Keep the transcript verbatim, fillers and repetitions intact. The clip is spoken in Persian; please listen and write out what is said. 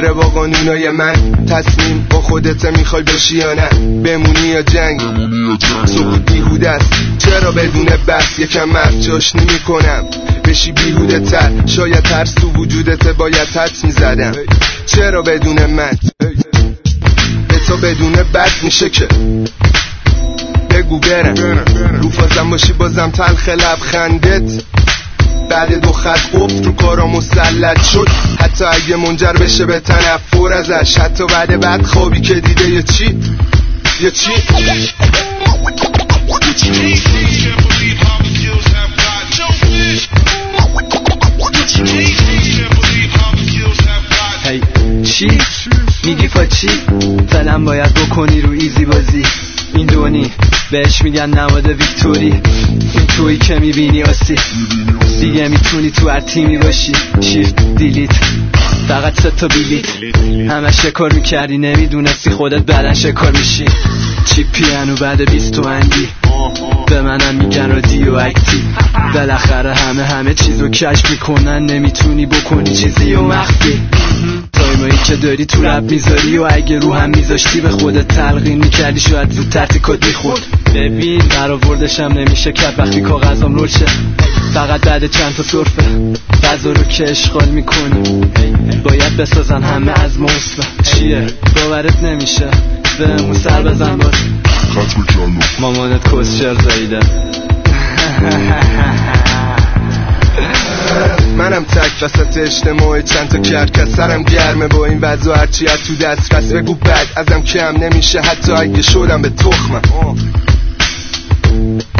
میره با قانونای من. تصمیم با خودت میخوای بشی یا نه، بمونی یا جنگ. سکوت بیهوده است چرا بدون بس، یکم مرد جاشنی میکنم بشی بیهوده تر. شاید ترس تو وجودت باید حدس میزدم، چرا بدون من به تو بدون بد میشه که بگو برم. رو فازم باشی بازم تلخ لبخندت، بعد دو خط قفل رو کارا مسلط شد. حتی اگه منجر بشه به تنفر ازش، حتی بعد بعد خوابی که دیده یا چی یا چی هی چی؟ میگی فا چی؟ فعلا باید بکنی رو ایزی بازی. این دونی بهش میگن نماد ویکتوری، این تویی که میبینی آسی دیگه میتونی تو هر تیمی باشی. شیفت دیلیت فقط سه تا بیلیت، همه شکار میکردی نمیدونستی خودت بعدن شکار میشی. چی پیانو بعد بیست تومندی به منم میگن رادیو اکتیو. بالاخره همه همه چیزو کشف میکنن، نمیتونی بکنی چیزی و مخفی. تایمایی که داری تو رب میذاری و اگه رو هم میذاشتی به خودت تلقین میکردی شاید زودتر تیکات میخورد. ببین برآوردشم نمیشه کرد وقتی کاغذام رول شه، فقط بعد چند تا سرفه فضا رو که اشغال میکنی باید بسازن همه از مصفه. چیه باورت نمیشه بهمون سر بزن باز، مامانت کسشر زایده. منم تک وسط اجتماعی چند تا کرکس، سرم گرمه با این وضع هرچی از تو دست رس. بگو بد ازم کم نمیشه حتی اگه شدم به تخمم.